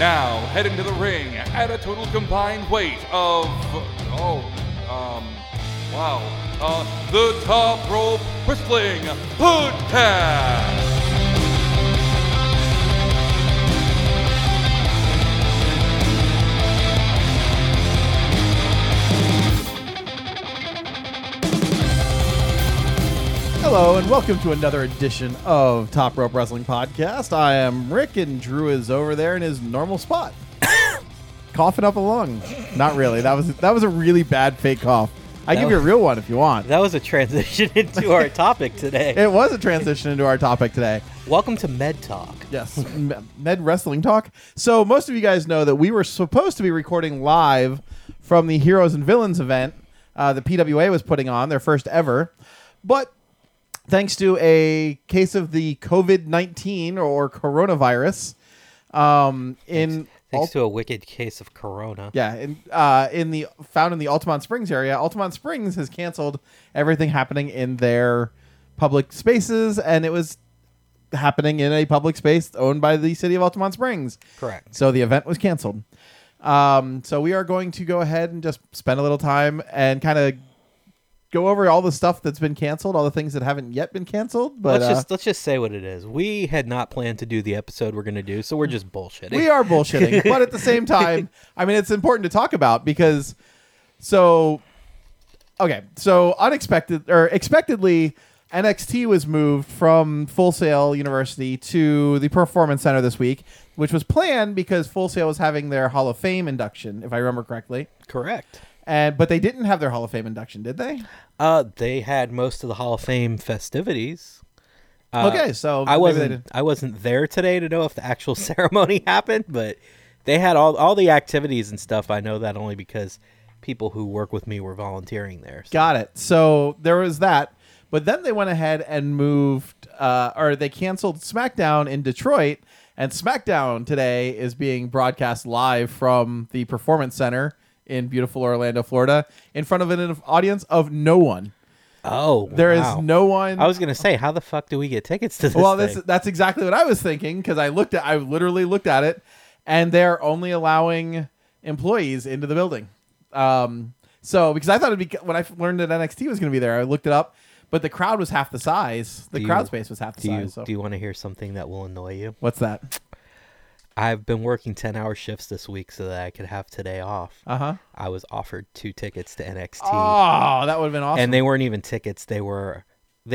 Now, heading to the ring at a total combined weight of, the Top Rope Wrestling Podcast. Hello and welcome to another edition of Top Rope Wrestling Podcast. I am Rick and Drew is over there in his normal spot. Coughing up a lung. Not really. That was a really bad fake cough. I give you a real one if you want. That was a transition into our topic today. It was a transition into our topic today. Welcome to Med Talk. Yes, Med Wrestling Talk. So most of you guys know that we were supposed to be recording live from the Heroes and Villains event the PWA was putting on, their first ever. But thanks to a case of the COVID-19 or coronavirus, Thanks to a wicked case of corona. Yeah, found in the Altamont Springs area. Altamont Springs has canceled everything happening in their public spaces, and it was happening in a public space owned by the city of Altamont Springs. Correct. So the event was canceled. So we are going to go ahead and just spend a little time and kind of go over all the stuff that's been canceled, all the things that haven't yet been canceled. But let's just say what it is. We had not planned to do the episode we're going to do, so we're just bullshitting. We are bullshitting, but at the same time, I mean, it's important to talk about because expectedly, NXT was moved from Full Sail University to the Performance Center this week, which was planned because Full Sail was having their Hall of Fame induction, if I remember correctly. Correct. But they didn't have their Hall of Fame induction, did they? They had most of the Hall of Fame festivities. Okay, so I wasn't there today to know if the actual ceremony happened, but they had all the activities and stuff. I know that only because people who work with me were volunteering there. So. Got it. So there was that, but then they went ahead and moved, or they canceled SmackDown in Detroit, and SmackDown today is being broadcast live from the Performance Center in beautiful Orlando, Florida, in front of an audience of no one. Oh, there is no one. I was gonna say, how the fuck do we get tickets to this? Well, thing? That's exactly what I was thinking because I literally looked at it, and they're only allowing employees into the building. So because I thought it'd be when I learned that NXT was going to be there, I looked it up, but the crowd was half the size. The crowd space was half the size. Do you want to hear something that will annoy you? What's that? I've been working 10-hour shifts this week so that I could have today off. Uh-huh. I was offered 2 tickets to NXT. Oh, that would have been awesome. And they weren't even tickets. They were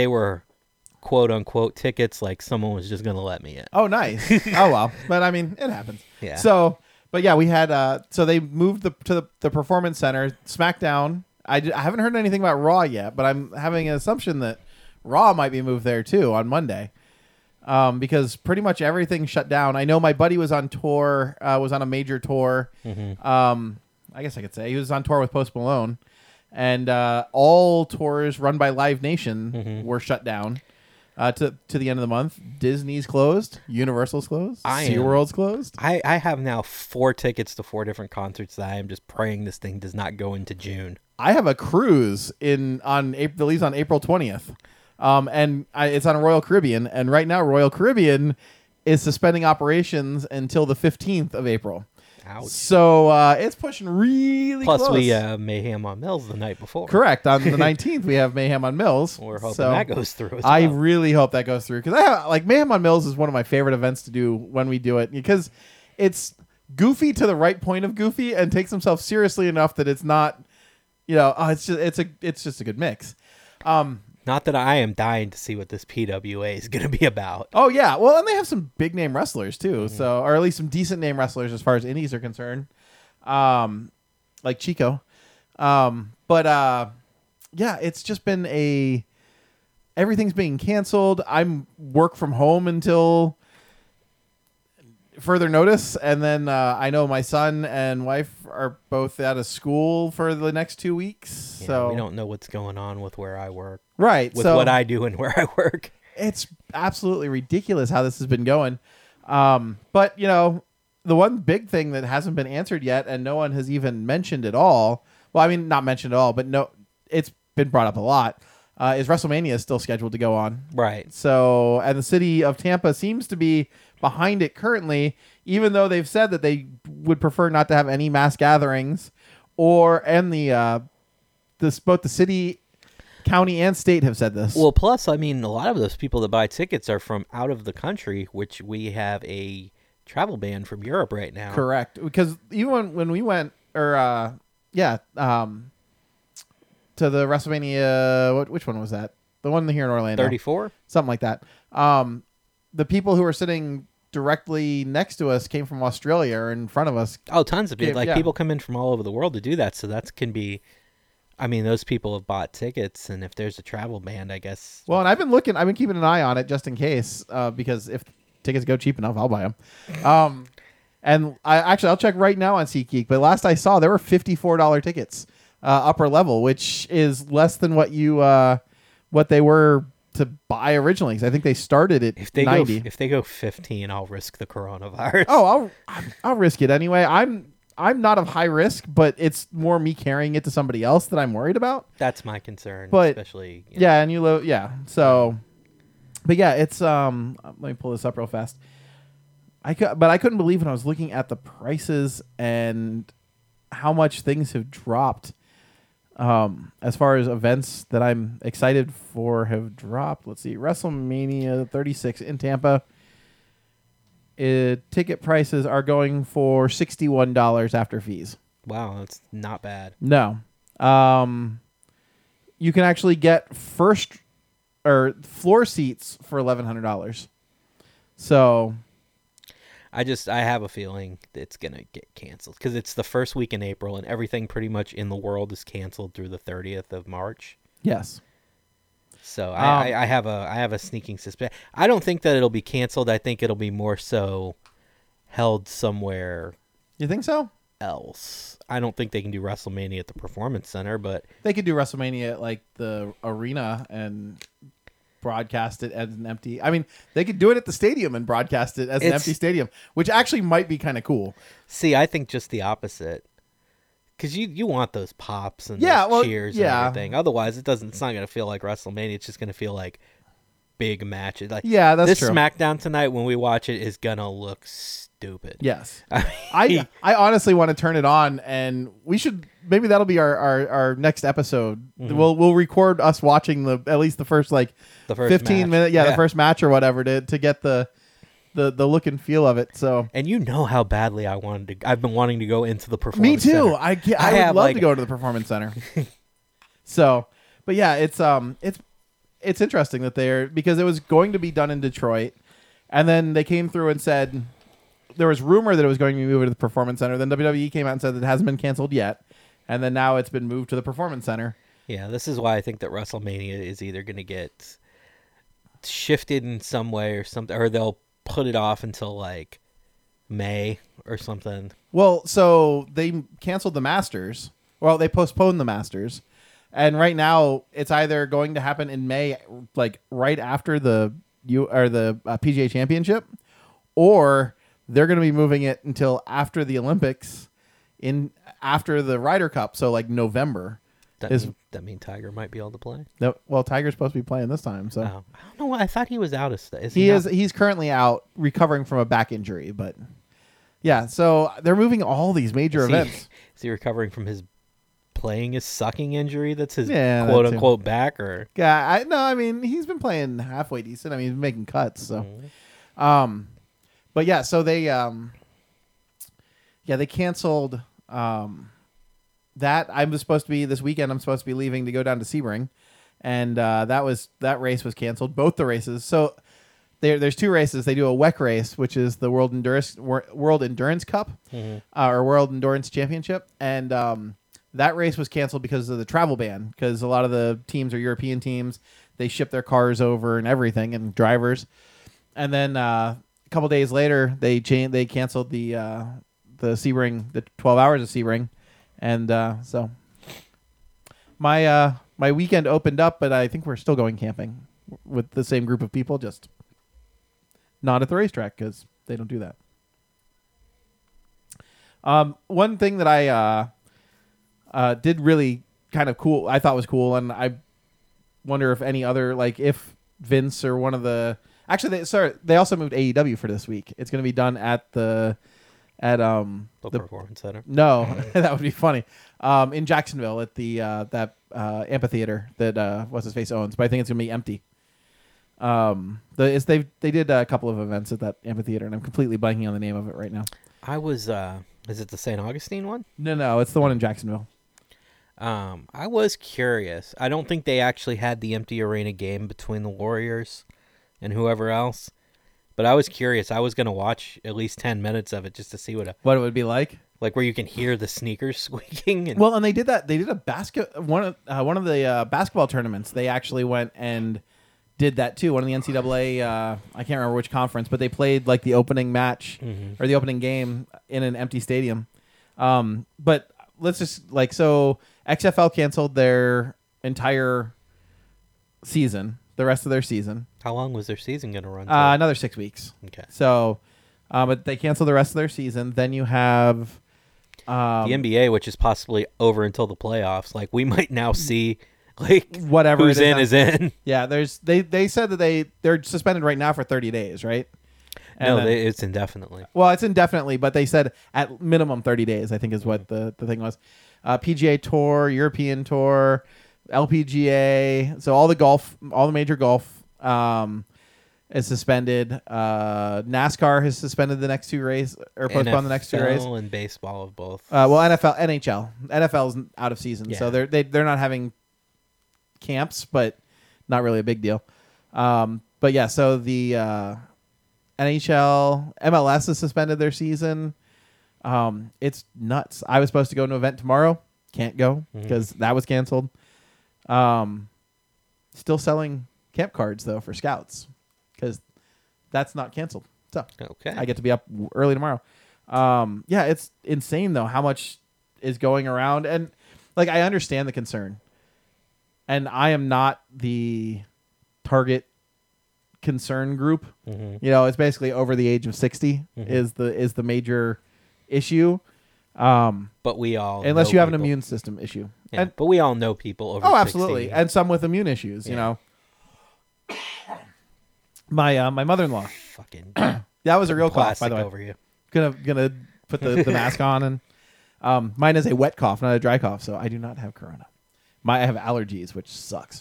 quote unquote tickets, like someone was just going to let me in. Oh, nice. Oh, well. But I mean, it happens. Yeah. So, but yeah, we had so they moved to the Performance Center, SmackDown. I haven't heard anything about Raw yet, but I'm having an assumption that Raw might be moved there too on Monday. Because pretty much everything shut down. I know my buddy was on tour, was on a major tour. Mm-hmm. I guess I could say he was on tour with Post Malone, and all tours run by Live Nation were shut down to the end of the month. Disney's closed, Universal's closed, SeaWorld's closed. I have now 4 tickets to 4 different concerts that I am just praying this thing does not go into June. I have a cruise that leaves on April 20th. It's on Royal Caribbean, and right now Royal Caribbean is suspending operations until the 15th of April. Ouch. So it's pushing really close. Plus, we Mayhem on Mills the night before. Correct. On the 19th, we have Mayhem on Mills. We're hoping that goes through as I well. really hope that goes through, because Mayhem on Mills is one of my favorite events to do when we do it, because it's goofy to the right point of goofy and takes himself seriously enough that it's not, it's just a good mix. Not that I am dying to see what this PWA is going to be about. Oh, yeah. Well, and they have some big name wrestlers, too. So, or at least some decent name wrestlers as far as indies are concerned. Like Chico. Yeah, it's just been everything's being canceled. I'm work from home until further notice, and then I know my son and wife are both out of school for the next 2 weeks. Yeah, so we don't know what's going on with where I work. Right. With what I do and where I work. It's absolutely ridiculous how this has been going. But, the one big thing that hasn't been answered yet and no one has even mentioned at all, well, I mean, not mentioned at all, but no, it's been brought up a lot, is WrestleMania is still scheduled to go on. Right. So, and the city of Tampa seems to be behind it currently, even though they've said that they would prefer not to have any mass gatherings, both the city, county, and state have said this. Well, plus, I mean, a lot of those people that buy tickets are from out of the country, which we have a travel ban from Europe right now. Correct, because even when we went, to the WrestleMania, which one was that? The one here in Orlando, 34, something like that. The people who were sitting directly next to us came from Australia or in front of us. Oh, tons of people. Yeah. People come in from all over the world to do that, so that can be. I mean, those people have bought tickets, and if there's a travel ban, I guess. Well, and I've been keeping an eye on it just in case, because if tickets go cheap enough, I'll buy them. And I'll check right now on SeatGeek, but last I saw there were $54 tickets, upper level, which is less than what they were to buy originally. 'Cause I think they started at If they 90. if they go 15, I'll risk the coronavirus. Oh, I'll risk it anyway. I'm not of high risk, but it's more me carrying it to somebody else that I'm worried about. That's my concern, But especially. yeah, and so, but yeah, it's let me pull this up real fast. But I couldn't believe when I was looking at the prices and how much things have dropped. As far as events that I'm excited for have dropped. Let's see, WrestleMania 36 in Tampa. Ticket prices are going for $61 after fees. Wow, that's not bad. No. You can actually get first or floor seats for $1,100. So I have a feeling it's gonna get canceled because it's the first week in April, and everything pretty much in the world is canceled through the 30th of March. yes. So I have a sneaking suspicion. I don't think that it'll be canceled. I think it'll be more so held somewhere You think so? else. I don't think they can do WrestleMania at the Performance Center, but They could do WrestleMania at like the arena and broadcast it as an empty. I mean, they could do it at the stadium and broadcast it as an empty stadium, which actually might be kind of cool. see, I think just the opposite. Because you want those pops and Yeah, those well, cheers yeah. and everything. Otherwise, it's not going to feel like WrestleMania. It's just going to feel like big matches. Like, Yeah, that's this true. SmackDown tonight, when we watch it, is going to look stupid. Yes. I mean, I honestly want to turn it on, and we should maybe that'll be our next episode. Mm-hmm. We'll record us watching at least the first the first 15 match. minute the first match or whatever to get the look and feel of it. So And you know how badly I've been wanting to go into the Performance me too. Center. I I would have, love like- to go to the Performance Center. So, but yeah, it's interesting that because it was going to be done in Detroit, and then they came through and said there was rumor that it was going to be moved to the Performance Center. Then WWE came out and said that it hasn't been canceled yet, and then now it's been moved to the Performance Center. Yeah, this is why I think that WrestleMania is either going to get shifted in some way or something, or they'll put it off until like May or something. Well, so they canceled the Masters. Well, they postponed the Masters, and right now it's either going to happen in May, like right after the PGA Championship, or they're going to be moving it until after the Olympics, after the Ryder Cup, so like November. That mean Tiger might be able to play? No, well, Tiger's supposed to be playing this time, so Oh, I don't know why. I thought he was out of state. he's currently out recovering from a back injury, but yeah, so they're moving all these major events. Is he recovering from his sucking injury? That's his Yeah, quote that too. unquote back, or Yeah, I mean, he's been playing halfway decent. I mean, he's been making cuts, so. But yeah, so they canceled that. This weekend I'm supposed to be leaving to go down to Sebring, and that race was canceled. Both the races. So there's two races. They do a WEC race, which is the World Endurance Cup, or World Endurance Championship, and that race was canceled because of the travel ban. Because a lot of the teams are European teams. They ship their cars over and everything, and drivers. And then a couple days later, they canceled the Sebring, the 12 hours of Sebring, and so my weekend opened up, but I think we're still going camping with the same group of people, just not at the racetrack because they don't do that. One thing that I did really kind of cool, I thought was cool, and I wonder if any other, like, if Vince or one of the actually they also moved AEW for this week. It's going to be done at the Performance Center. no, that would be funny. In Jacksonville at the that amphitheater that what's his face owns, but I think it's gonna be empty. They did a couple of events at that amphitheater, and I'm completely blanking on the name of it right now. I was is it the St. Augustine one? No, it's the one in Jacksonville. I was curious. I don't think they actually had the empty arena game between the Warriors and whoever else. But I was curious. I was going to watch at least 10 minutes of it just to see what it would be like. Like where you can hear the sneakers squeaking. And... Well, and they did that. They did a one of the basketball tournaments. They actually went and did that too. One of the NCAA, I can't remember which conference, but they played like the opening match or the opening game in an empty stadium. But let's just so XFL canceled their entire season, the rest of their season. How long was their season going to run? Another 6 weeks. Okay. So, but they canceled the rest of their season. Then you have the NBA, which is possibly over until the playoffs. Like we might now see like whatever who's in is in. Yeah, they said that they're suspended right now for 30 days, right? And it's indefinitely. Well, it's indefinitely, but they said at minimum 30 days, I think is what the thing was. PGA Tour, European Tour, LPGA, so all the major golf is suspended. NASCAR has suspended the next two races or postponed the next two races. NFL and baseball of both. Well, NFL's out of season, so they're not having camps, but not really a big deal. But yeah, so the NHL, MLS has suspended their season. It's nuts. I was supposed to go to an event tomorrow. Can't go because that was canceled. Still selling camp cards though for scouts because that's not canceled. So okay, I get to be up early tomorrow. Yeah, it's insane though how much is going around, and like I understand the concern, and I am not the target concern group. You know, it's basically over the age of 60 is the major issue. But we all unless you have an immune system issue. Yeah, but we all know people over 60. Absolutely. 60. And some with immune issues, you know. My mother-in-law. Fucking that was a real cough, by the way. Over you. Gonna put the mask on, and mine is a wet cough, not a dry cough, so I do not have corona. I have allergies, which sucks.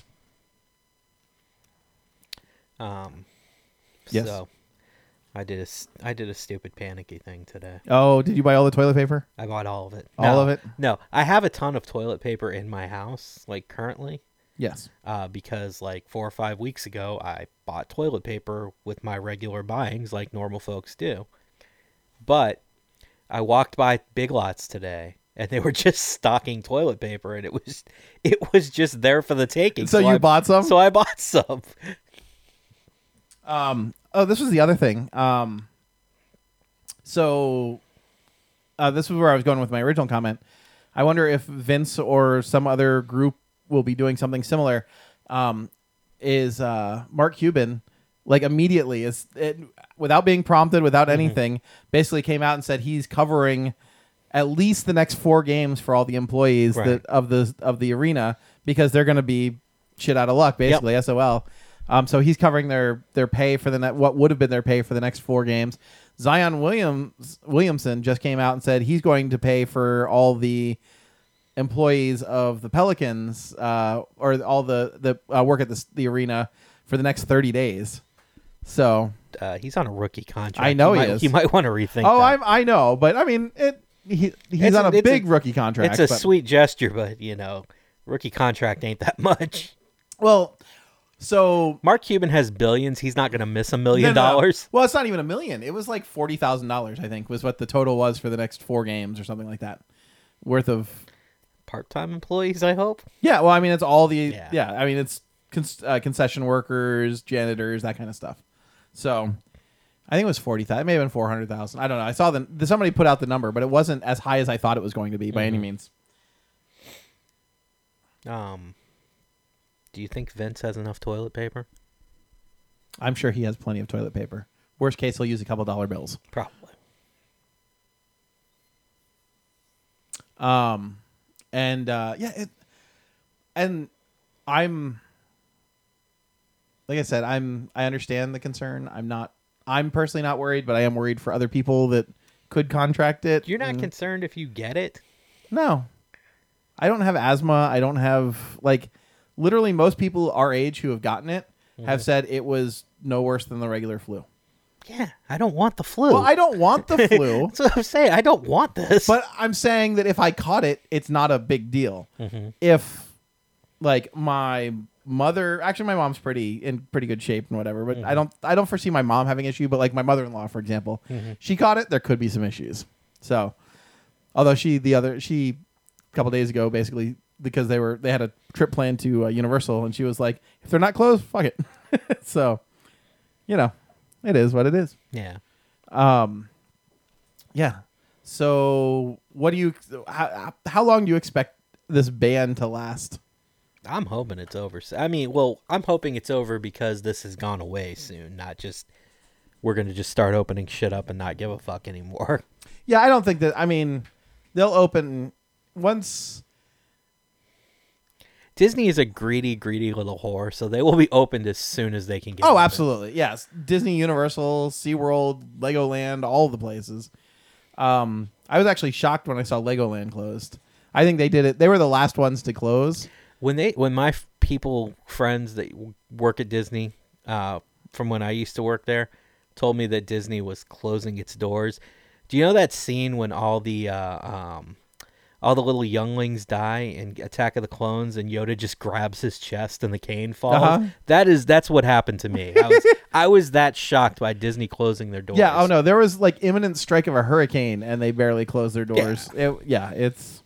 Yes. So I did a stupid panicky thing today. Oh, did you buy all the toilet paper? I bought all of it. All of it? No, I have a ton of toilet paper in my house, like currently. Yes. Because like 4 or 5 weeks ago, I bought toilet paper with my regular buyings, like normal folks do. But I walked by Big Lots today, and they were just stocking toilet paper, and it was just there for the taking. So you bought some? So I bought some. Oh, this was the other thing. So this was where I was going with my original comment. I wonder if Vince or some other group will be doing something similar. Is Mark Cuban like immediately without being prompted, without anything, basically came out and said he's covering at least the next 4 games for all the employees of the arena because they're going to be shit out of luck, basically. Yep. SOL. So he's covering their pay for what would have been their pay for the next 4 games. Zion Williamson just came out and said he's going to pay for all the employees of the Pelicans or all the work at the arena for the next 30 days. So he's on a rookie contract. I know he is. You might want to rethink. Oh, that. I know, but I mean, he's on a big rookie contract. It's a sweet gesture, but rookie contract ain't that much. Well. So Mark Cuban has billions. He's not going to miss $1 million. No. Well, it's not even $1 million. It was like $40,000, I think, was what the total was for the next 4 games or something like that, worth of part-time employees. I hope. Yeah. Well, I mean, it's all the I mean, it's concession workers, janitors, that kind of stuff. So I think it was 40,000. It may have been 400,000. I don't know. I saw somebody put out the number, but it wasn't as high as I thought it was going to be by any means. Do you think Vince has enough toilet paper? I'm sure he has plenty of toilet paper. Worst case, he'll use a couple dollar bills. Probably. And I'm like I said, I understand the concern. I'm personally not worried, but I am worried for other people that could contract it. You're not concerned if you get it? No. I don't have asthma. I don't have, like, literally most people our age who have gotten it have said it was no worse than the regular flu. Yeah, I don't want the flu. Well, I don't want the flu. That's what I'm saying. I don't want this. But I'm saying that if I caught it, it's not a big deal. Mm-hmm. If, like, my mother, actually my mom's in pretty good shape and whatever, but I don't foresee my mom having issue, but like my mother-in-law, for example, she caught it, there could be some issues. So, although she a couple days ago, basically, because they had a trip planned to Universal, and she was like, if they're not closed, fuck it. So, it is what it is. Yeah. Yeah. So, how long do you expect this ban to last? I'm hoping it's over. I mean, well, I'm hoping it's over because this has gone away soon, not just we're going to just start opening shit up and not give a fuck anymore. Yeah, I don't think that, I mean, they'll open once. Disney is a greedy, greedy little whore, so they will be opened as soon as they can get Oh, open. absolutely. Yes. Disney, Universal, SeaWorld, Legoland, all the places. I was actually shocked when I saw Legoland closed. I think they did it. They were the last ones to close. When my friends that work at Disney, from when I used to work there, told me that Disney was closing its doors. Do you know that scene when all the little younglings die in Attack of the Clones and Yoda just grabs his chest and the cane falls? Uh-huh. That's what happened to me. I was that shocked by Disney closing their doors. Yeah. Oh no, there was like imminent strike of a hurricane, and they barely closed their doors. Yeah. It's.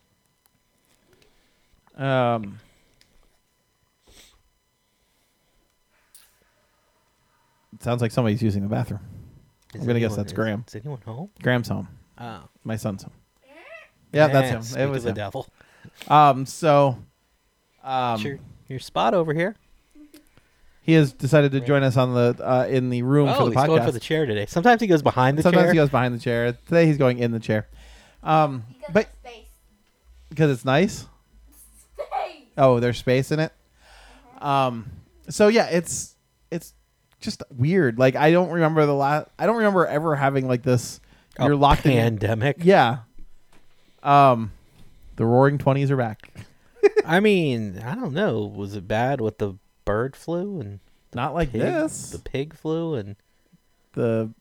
It sounds like somebody's using the bathroom. I'm gonna guess that's Graham. Is anyone home? Graham's home. Oh, My son's home. Yeah, that's him. Speak It of was the him. devil. So, Your spot over here. he has decided to join us on the in the room for Oh, the he's going podcast. for the chair today. Sometimes he goes behind the Sometimes chair. he goes behind the chair. Today he's going in the chair. But Space. because it's nice. Space. Oh, there's space in it. So yeah, it's just weird. Like I don't remember I don't remember ever having like this. A You're locked in. pandemic. Yeah. The Roaring 20s are back. I mean, I don't know. Was it bad with the bird flu and Not like this. the pig flu and The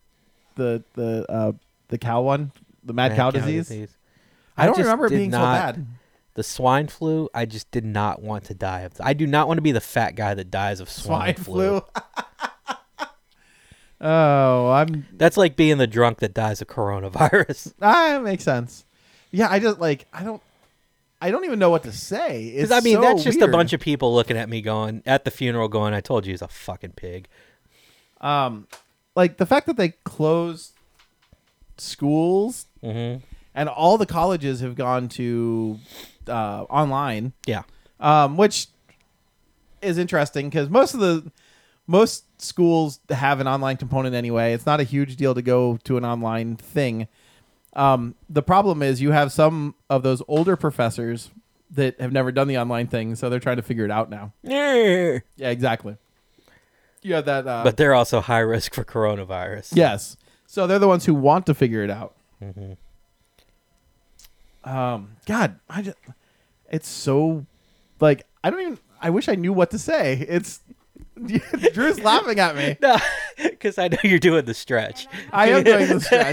cow one, the mad cow disease. I don't just remember it did being so not- bad. The swine flu, I just did not want to die of. I do not want to be the fat guy that dies of swine flu. Oh, That's like being the drunk that dies of coronavirus. that makes sense. Yeah, I don't even know what to say. It's Because I mean, so that's just weird. a bunch of people looking at me going at the funeral, going, "I told you he's a fucking pig." Like the fact that they closed schools Mm-hmm. and all the colleges have gone to online, Yeah. which is interesting because most schools have an online component anyway. It's not a huge deal to go to an online thing. The problem is you have some of those older professors that have never done the online thing, so they're trying to figure it out now. Yeah, exactly. You have that, But they're also high risk for coronavirus. yes. So they're the ones who want to figure it out. Mm-hmm. God, it's so like I wish I knew what to say. It's Drew's laughing at me. No, because I know you're doing the stretch. I am doing the stretch.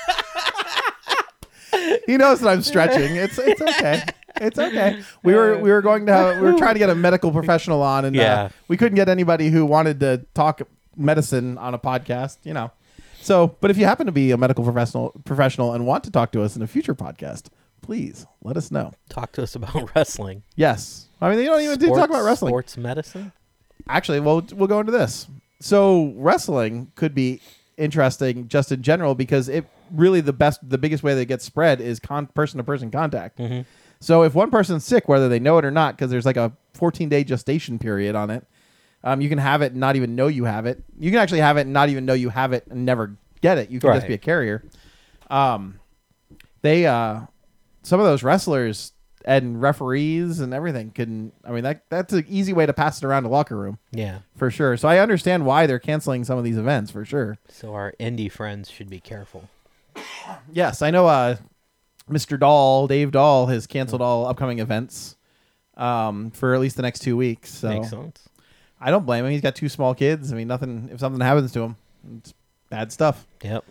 He knows that I'm stretching. It's okay. It's okay. We were trying to get a medical professional on, and Yeah. we couldn't get anybody who wanted to talk medicine on a podcast. So, but if you happen to be a medical professional and want to talk to us in a future podcast, please let us know. Talk to us about wrestling. Yes, I mean they don't even talk about wrestling. Sports medicine. Actually, we'll go into this. So wrestling could be interesting just in general because it really the biggest way that it gets spread is person-to-person contact. Mm-hmm. So if one person's sick, whether they know it or not, because there's like a 14-day gestation period on it, you can have it and not even know you have it. You can actually have it and not even know you have it and never get it. You can just Right. be a carrier. Some of those wrestlers and referees and everything couldn't. I mean, that's an easy way to pass it around the locker room Yeah. for sure. So I understand why they're canceling some of these events for sure. So our indie friends should be careful. Yes, I know. Mr. Dahl, Dave Dahl, has canceled all upcoming events for at least the next 2 weeks. So Makes sense. I don't blame him. He's got 2 small kids. I mean, nothing. If something happens to him, it's bad stuff. Yep.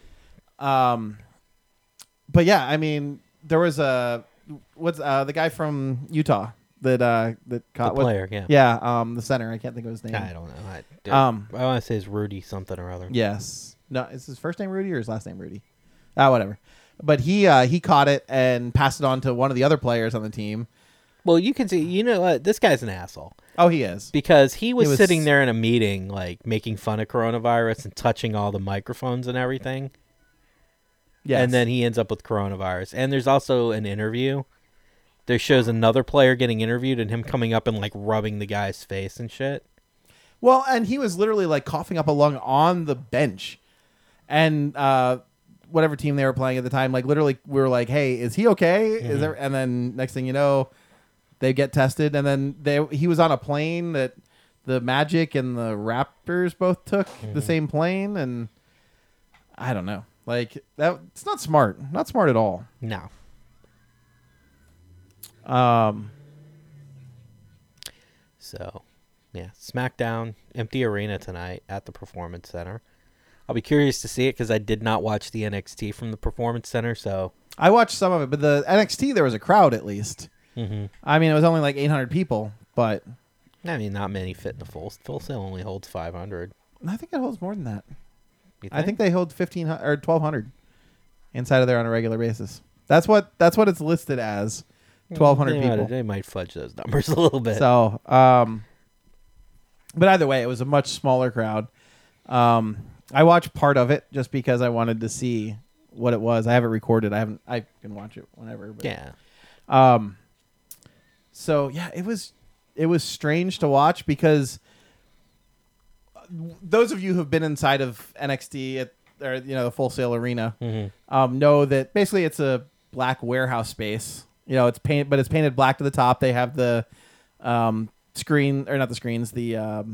But yeah, I mean, there was the guy from Utah that caught The player, yeah. yeah, the center. I can't think of his name. I don't know. I want to say it's Rudy something or other. Yes, no, is his first name Rudy or his last name Rudy? Whatever. But he caught it and passed it on to one of the other players on the team. Well, you can see, you know what? This guy's an asshole. Oh, he is. Because he was sitting there in a meeting, like, making fun of coronavirus and touching all the microphones and everything. Yes. And then he ends up with coronavirus. And there's also an interview. There shows another player getting interviewed and him coming up and, like, rubbing the guy's face and shit. Well, and he was literally, like, coughing up a lung on the bench. And whatever team they were playing at the time, like, literally, we were like, hey, is he okay? Mm-hmm. Is there? And then next thing you know, they get tested. And then he was on a plane that the Magic and the Raptors both took the same plane. And I don't know. Like, it's not smart. Not smart at all. No. So, yeah. SmackDown, empty arena tonight at the Performance Center. I'll be curious to see it because I did not watch the NXT from the Performance Center, so... I watched some of it, but the NXT, there was a crowd at least. Mm-hmm. I mean, it was only like 800 people, but... I mean, not many fit in the full. Full Sail only holds 500. I think it holds more than that. You I think they hold 1,500 or 1,200 inside of there on a regular basis. That's what it's listed as. 1,200 people. They might fudge those numbers a little bit. So, but either way, it was a much smaller crowd. I watched part of it just because I wanted to see what it was. I have it recorded. I can watch it whenever. But, yeah. So yeah, it was strange to watch because those of you who've been inside of NXT or the Full Sail Arena know that basically it's a black warehouse space. It's painted, but it's painted black to the top. They have the screen, or not the screens, the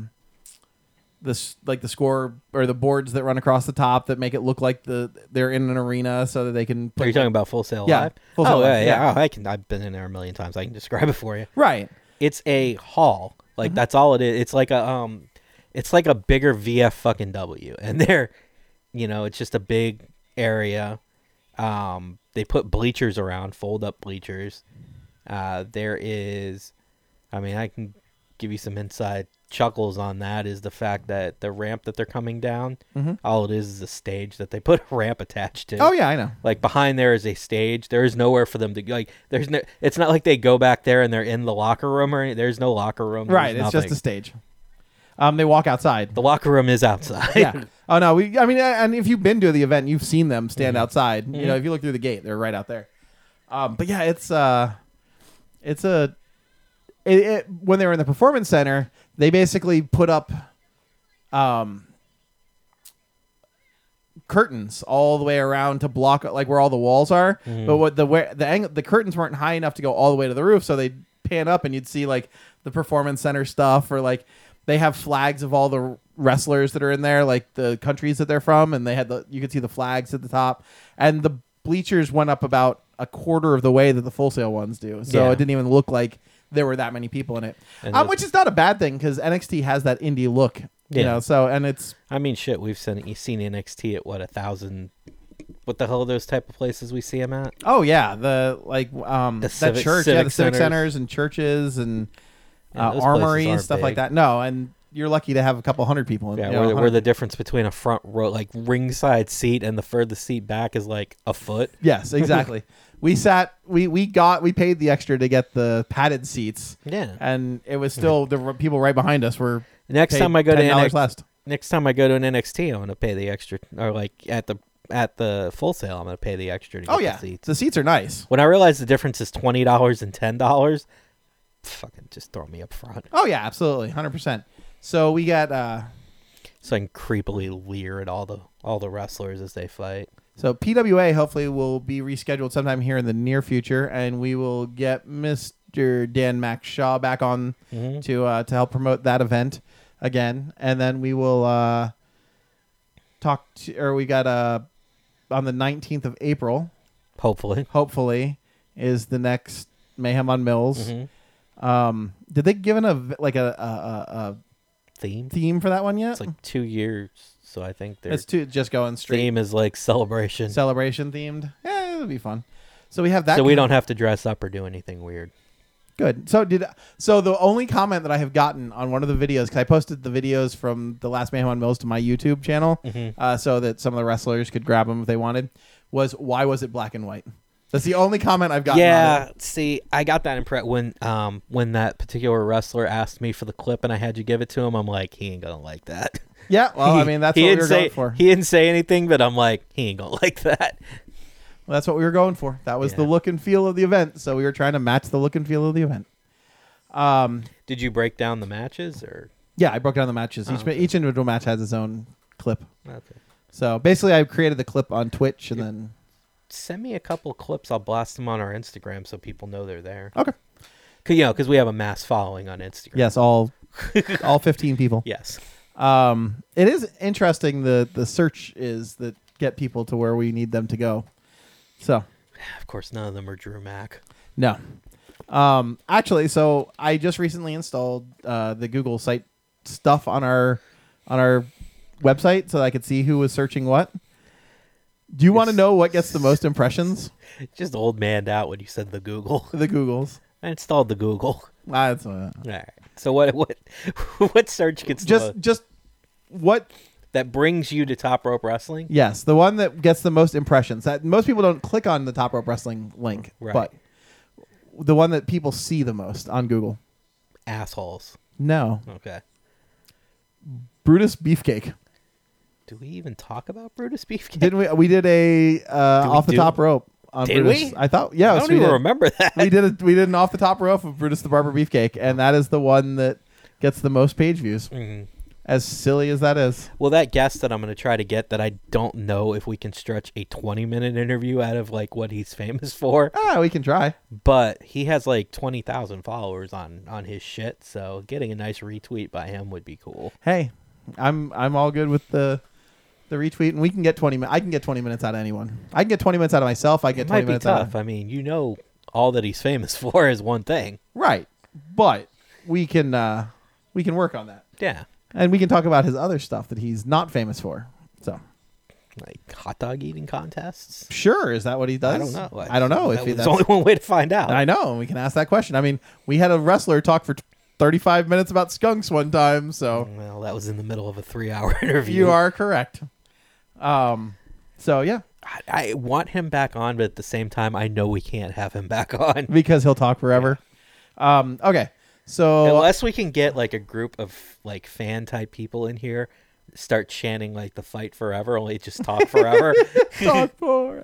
score or the boards that run across the top that make it look like they're in an arena so that they can put. Are you talking about Full Sail Yeah, Live? Full Sail Live, yeah. yeah. Oh, I've been in there a million times. I can describe it for you. Right. It's a hall. Like that's all it is. It's like a bigger VF fucking W. And they're, it's just a big area. They put bleachers around, fold up bleachers. There is, I can give you some inside chuckles on that, is the fact that the ramp that they're coming down, all it is a stage that they put a ramp attached to. Oh yeah, I know. Like behind there is a stage. There is nowhere for them to like. There's no. It's not like they go back there and they're in the locker room or anything. There's no locker room. Right, There's it's just a stage. They walk outside. The locker room is outside. Yeah. Oh no, and if you've been to the event, you've seen them stand outside. If you look through the gate, they're right out there. But yeah, when they were in the Performance Center, they basically put up curtains all the way around to block like where all the walls are. But what the curtains weren't high enough to go all the way to the roof, so they'd pan up and you'd see like the Performance Center stuff, or like they have flags of all the wrestlers that are in there, like the countries that they're from, and you could see the flags at the top, and the bleachers went up about a quarter of the way that the Full Sail ones do, so it didn't even look like there were that many people in it, which is not a bad thing because NXT has that indie look, so, and it's... shit, we've seen NXT at 1,000... What the hell are those type of places we see them at? Oh, yeah, the civic church, the civic centers and churches and armories, stuff like that. No, and you're lucky to have a couple hundred people in. Yeah, where the difference between a front row, like ringside seat, and the furthest seat back is like a foot. Yes, exactly. We paid the extra to get the padded seats. Yeah, and it was still the people right behind us were. Next time I go to Next time I go to an NXT, I'm going to pay the extra, or like at the Full Sail, I'm going to pay the extra to get the seats. The seats are nice. When I realized the difference is $20 and $10, fucking just throw me up front. Oh yeah, absolutely, 100%. So we got so I can creepily leer at all the wrestlers as they fight. So PWA hopefully will be rescheduled sometime here in the near future, and we will get Mr. Dan Max Shaw back on to help promote that event again, and then we will we got on the 19th of April. Hopefully is the next Mayhem on Mills. Did they give a theme for that one yet? It's like 2 years, so I think it's just going straight. Theme is like celebration themed. Yeah, it'll be fun. So we have that. So we don't have to dress up or do anything weird. Good. So the only comment that I have gotten on one of the videos, because I posted the videos from the last Mayhem on Mills to my YouTube channel, so that some of the wrestlers could grab them if they wanted, was why was it black and white? That's the only comment I've gotten. Yeah, see, I got that impression when that particular wrestler asked me for the clip and I had you give it to him. I'm like, he ain't gonna like that. Yeah, well, I mean, that's what we were going for. He didn't say anything, but I'm like, he ain't gonna like that. Well, that's what we were going for. That was the look and feel of the event. So we were trying to match the look and feel of the event. Did you break down the matches or? Yeah, I broke down the matches. Each individual match has its own clip. Okay. So basically, I created the clip on Twitch and then. Send me a couple clips. I'll blast them on our Instagram so people know they're there. Okay. Because we have a mass following on Instagram. Yes, all 15 people. Yes. It is interesting the search is that get people to where we need them to go. So. Of course, none of them are Drew Mack. No. Actually, so I just recently installed the Google site stuff on our website so that I could see who was searching what. Do you want to know what gets the most impressions? Just old manned out when you said the Google. The Googles. I installed the Google. That's all right. So what search gets just what that brings you to Top Rope Wrestling? Yes, the one that gets the most impressions. That most people don't click on the Top Rope Wrestling link, right. But the one that people see the most on Google. Assholes. No. Okay. Brutus Beefcake. Do we even talk about Brutus Beefcake? Didn't we? We did a off the top rope on did Brutus. we? I thought, yeah. I don't even remember that. We did an off the top rope of Brutus the Barber Beefcake, and that is the one that gets the most page views. Mm-hmm. As silly as that is. Well, that guest that I'm going to try to get that I don't know if we can stretch a 20-minute interview out of like what he's famous for. We can try. But he has like 20,000 followers on his shit, so getting a nice retweet by him would be cool. Hey, I'm all good with the retweet, and we can get 20 minutes. I can get 20 minutes out of anyone. I can get 20 minutes out of myself. I get 20 minutes out of. I mean, all that he's famous for is one thing. Right. But we can work on that. Yeah. And we can talk about his other stuff that he's not famous for. So, like hot dog eating contests? Sure. Is that what he does? I don't know. I don't know. There's only one way to find out. I know. And we can ask that question. I mean, we had a wrestler talk for 35 minutes about skunks one time. So, well, that was in the middle of a 3-hour interview. You are correct. So yeah, I want him back on, but at the same time, I know we can't have him back on because he'll talk forever. Yeah. Okay, so unless we can get like a group of like fan type people in here, start chanting like the fight forever, only just talk forever. Talk for.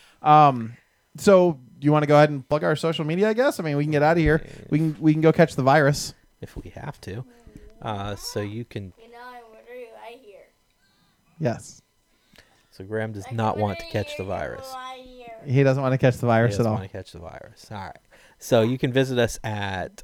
So you want to go ahead and plug our social media? I guess. I mean, we can get out of here. We can go catch the virus if we have to. So you can. What do I hear? Yes. So Graham does not want to catch the virus. He doesn't want to catch the virus at all. He doesn't want to catch the virus. All right. So you can visit us at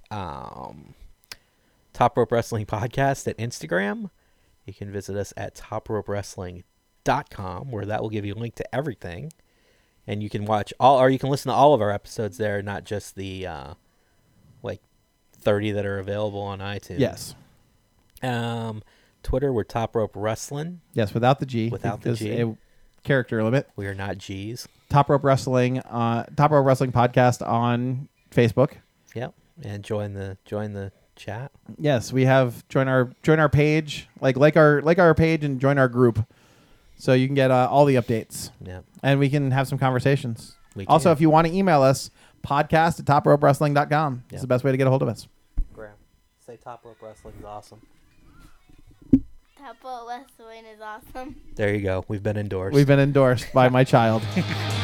Top Rope Wrestling Podcast at Instagram. You can visit us at topropewrestling.com, where that will give you a link to everything. And you can watch you can listen to all of our episodes there, not just the like 30 that are available on iTunes. Yes. Twitter, we're Top Rope Wrestling. Yes, without the G. Without the G. A character limit. We are not G's. Top Rope Wrestling Podcast on Facebook. Yep. And join the chat. Yes, we have join our page, like our page, and join our group, so you can get all the updates. Yeah. And we can have some conversations. Also, if you want to email us, podcast@topropewrestling.com. It's the best way to get a hold of us. Graham, say Top Rope Wrestling is awesome. Top Rope Wrestling is awesome. There you go. We've been endorsed. We've been endorsed by my child.